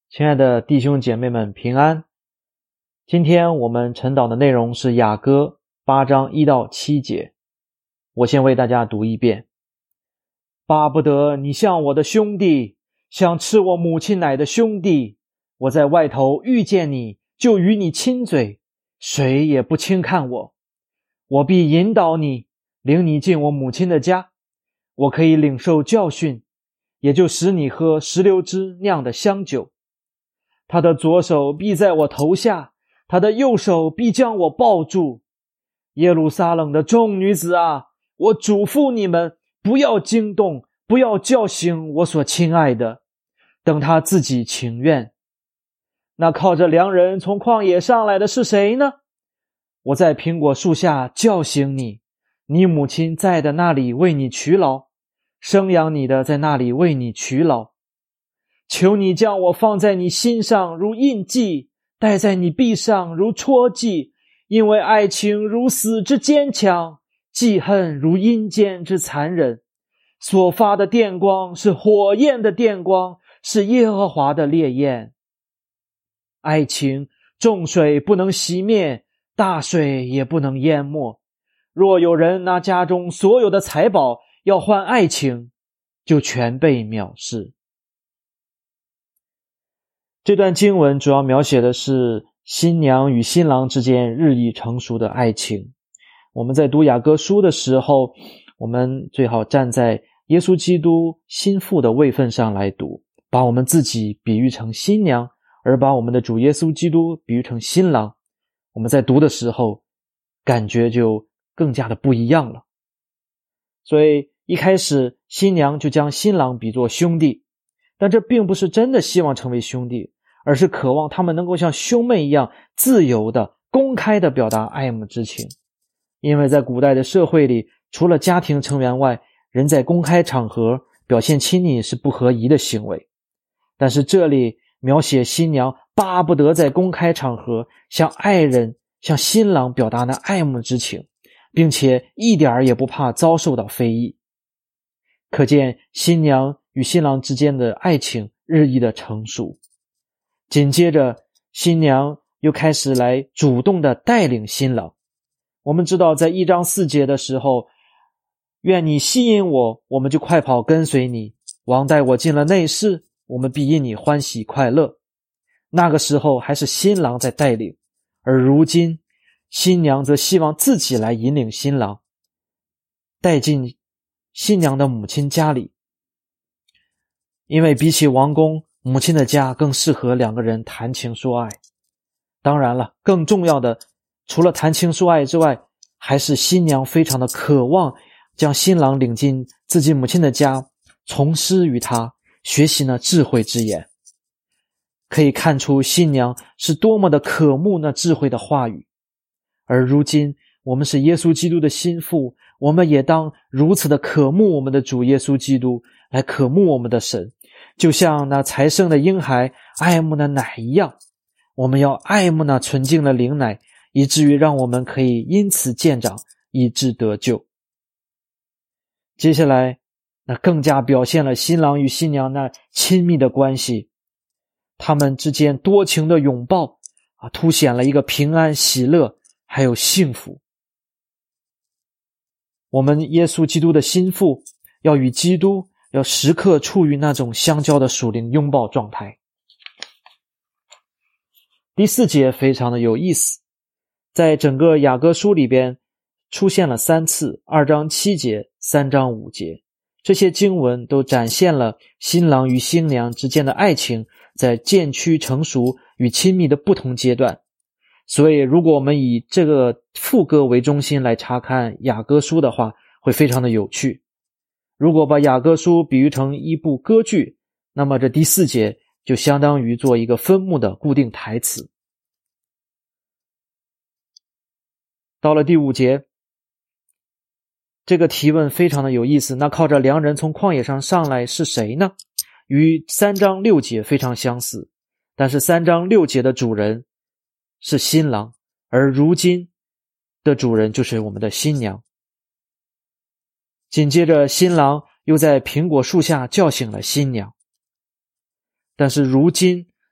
亲爱的弟兄姐妹们平安。今天我们晨祷的内容是雅歌8章1到7节。我先为大家读一遍。巴不得你像我的兄弟，像吃我母亲奶的兄弟，我在外头遇见你，就与你亲嘴，谁也不轻看我。我必引导你，领你进我母亲的家，我可以领受教训，也就使你喝石榴汁酿的香酒。他的左手必在我头下，他的右手必将我抱住。耶路撒冷的众女子啊，我嘱咐你们，不要惊动，不要叫醒我所亲爱的，等他自己情愿。那靠着良人从旷野上来的是谁呢？我在苹果树下叫醒你，你母亲在的那里为你劬劳，生养你的在那里为你劬劳。求你将我放在你心上如印记，戴在你臂上如戳记，因为爱情如死之坚强，记恨如阴间之残忍。所发的电光是火焰的电光，是耶和华的烈焰。爱情众水不能熄灭，大水也不能淹没。若有人拿家中所有的财宝要换爱情，就全被藐视。这段经文主要描写的是新娘与新郎之间日益成熟的爱情。我们在读雅歌书的时候，我们最好站在耶稣基督心腹的位分上来读，把我们自己比喻成新娘，而把我们的主耶稣基督比喻成新郎。我们在读的时候，感觉就更加的不一样了。所以一开始新娘就将新郎比作兄弟，但这并不是真的希望成为兄弟，而是渴望他们能够像兄妹一样自由的、公开的表达爱慕之情。因为在古代的社会里，除了家庭成员外，人在公开场合表现亲昵是不合宜的行为。但是这里描写新娘巴不得在公开场合向爱人、向新郎表达那爱慕之情，并且一点也不怕遭受到非议。可见新娘与新郎之间的爱情日益的成熟。紧接着新娘又开始来主动的带领新郎。我们知道在1章4节的时候，愿你吸引我，我们就快跑跟随你，王带我进了内室，我们必因你欢喜快乐。那个时候还是新郎在带领，而如今新娘则希望自己来引领新郎，带进新娘的母亲家里。因为比起王宫，母亲的家更适合两个人谈情说爱。当然了，更重要的，除了谈情说爱之外，还是新娘非常的渴望将新郎领进自己母亲的家，从师于他，学习那智慧之言。可以看出新娘是多么的渴慕那智慧的话语。而如今我们是耶稣基督的心腹，我们也当如此的渴慕我们的主耶稣基督，来渴慕我们的神，就像那才生的婴孩爱慕那奶一样。我们要爱慕那纯净的灵奶，以至于让我们可以因此渐长，以致得救。接下来那更加表现了新郎与新娘那亲密的关系，他们之间多情的拥抱凸显了一个平安、喜乐还有幸福。我们耶稣基督的心腹要与基督要时刻处于那种相交的属灵拥抱状态。第4节非常的有意思，在整个雅歌书里边出现了3次，2章7节、3章5节。这些经文都展现了新郎与新娘之间的爱情在渐趋成熟与亲密的不同阶段。所以如果我们以这个副歌为中心来查看雅歌书的话，会非常的有趣。如果把雅歌书比喻成一部歌剧，那么这第4节就相当于做一个分幕的固定台词。到了第5节，这个提问非常的有意思。那靠着良人从旷野上上来是谁呢？与3章6节非常相似，但是3章6节的主人是新郎，而如今的主人就是我们的新娘。紧接着新郎又在苹果树下叫醒了新娘。但是如今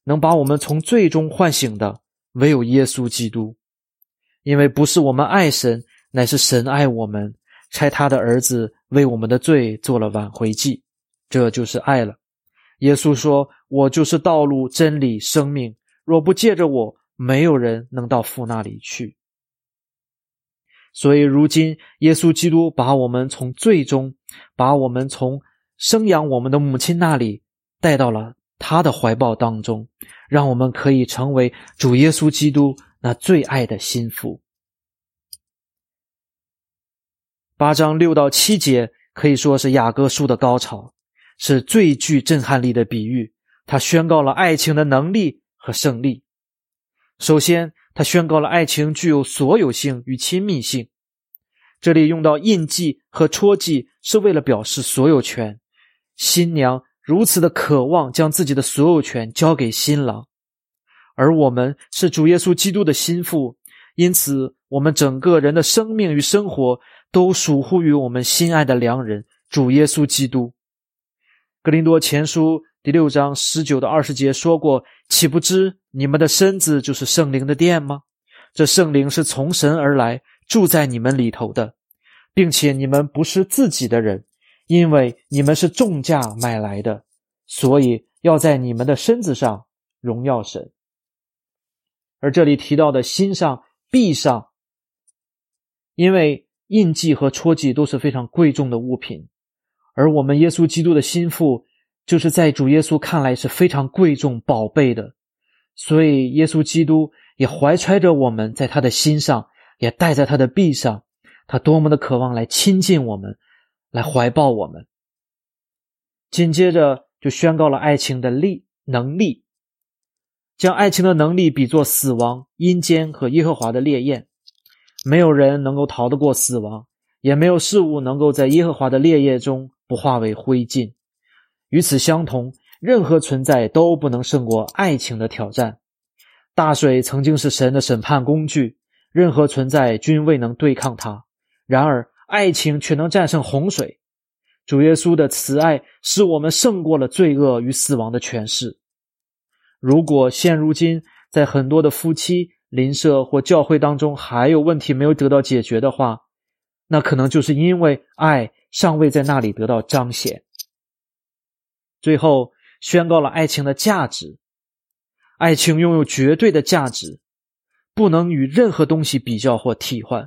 能把我们从罪中唤醒的，唯有耶稣基督。因为不是我们爱神，乃是神爱我们，差他的儿子为我们的罪做了挽回祭，这就是爱了。耶稣说，我就是道路、真理、生命，若不借着我，没有人能到父那里去。所以如今耶稣基督把我们从罪中，把我们从生养我们的母亲那里带到了他的怀抱当中，让我们可以成为主耶稣基督那最爱的心腹。8章6到7节可以说是雅各书的高潮，是最具震撼力的比喻。他宣告了爱情的能力和胜利。首先，他宣告了爱情具有所有性与亲密性。这里用到印记和戳记，是为了表示所有权。新娘如此的渴望将自己的所有权交给新郎，而我们是主耶稣基督的心腹，因此我们整个人的生命与生活都属乎于我们心爱的良人主耶稣基督。哥林多前书第6章19到20节说过，岂不知你们的身子就是圣灵的殿吗？这圣灵是从神而来，住在你们里头的，并且你们不是自己的人，因为你们是重价买来的，所以要在你们的身子上荣耀神。而这里提到的心上、臂上，因为印记和戳记都是非常贵重的物品，而我们耶稣基督的心腹就是在主耶稣看来是非常贵重宝贝的，所以耶稣基督也怀揣着我们在他的心上，也戴在他的臂上，他多么的渴望来亲近我们，来怀抱我们。紧接着就宣告了爱情的能力，将爱情的能力比作死亡、阴间和耶和华的烈焰。没有人能够逃得过死亡，也没有事物能够在耶和华的烈焰中不化为灰烬。与此相同，任何存在都不能胜过爱情的挑战。大水曾经是神的审判工具，任何存在均未能对抗它，然而爱情却能战胜洪水。主耶稣的慈爱使我们胜过了罪恶与死亡的权势。如果现如今在很多的夫妻、邻舍或教会当中还有问题没有得到解决的话，那可能就是因为爱尚未在那里得到彰显。最后宣告了爱情的价值。爱情拥有绝对的价值，不能与任何东西比较或替换。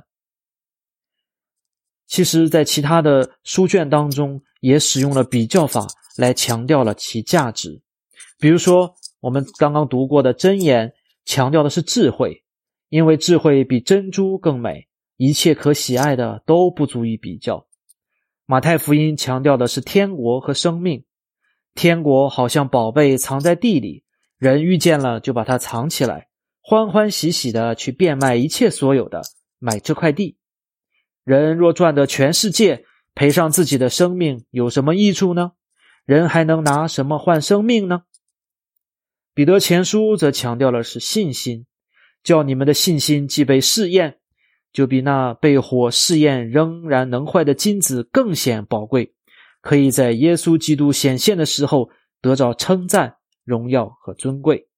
其实在其他的书卷当中也使用了比较法来强调了其价值。比如说我们刚刚读过的箴言强调的是智慧，因为智慧比珍珠更美，一切可喜爱的都不足以比较。马太福音强调的是天国和生命，天国好像宝贝藏在地里，人遇见了就把它藏起来，欢欢喜喜的去变卖一切所有的，买这块地。人若赚得全世界，赔上自己的生命，有什么益处呢？人还能拿什么换生命呢？彼得前书则强调的是信心，叫你们的信心既被试验，就比那被火试验仍然能坏的金子更显宝贵，可以在耶稣基督显现的时候得着称赞、荣耀和尊贵。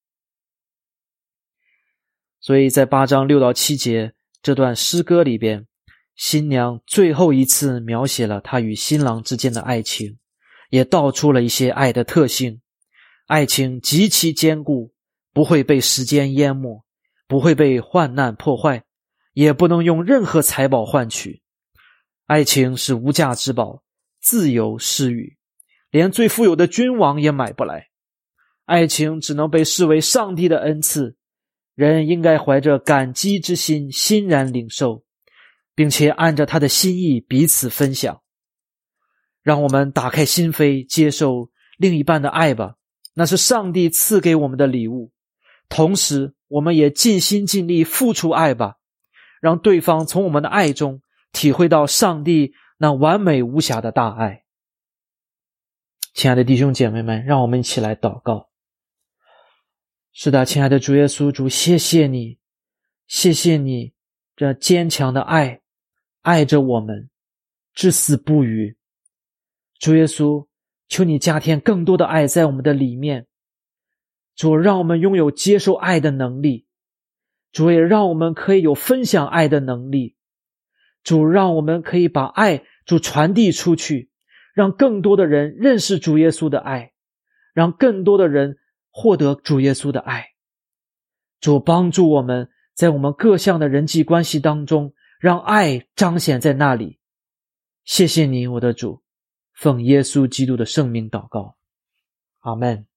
所以在8章6到7节这段诗歌里边，新娘最后一次描写了她与新郎之间的爱情，也道出了一些爱的特性。爱情极其坚固，不会被时间淹没，不会被患难破坏，也不能用任何财宝换取。爱情是无价之宝，自由施予，连最富有的君王也买不来。爱情只能被视为上帝的恩赐，人应该怀着感激之心欣然领受，并且按着他的心意彼此分享。让我们打开心扉，接受另一半的爱吧，那是上帝赐给我们的礼物。同时我们也尽心尽力付出爱吧，让对方从我们的爱中体会到上帝那完美无瑕的大爱。亲爱的弟兄姐妹们，让我们一起来祷告。是的，亲爱的主耶稣，主，谢谢你，谢谢你这坚强的爱，爱着我们，至死不渝。主耶稣，求你加添更多的爱在我们的里面， 主，让我们拥有接受爱的能力，主，也让我们可以有分享爱的能力，主，让我们可以把爱主传递出去，让更多的人认识主耶稣的爱，让更多的人获得主耶稣的爱。主，帮助我们在我们各项的人际关系当中，让爱彰显在那里。谢谢你，我的主，奉耶稣基督的圣名祷告，阿们。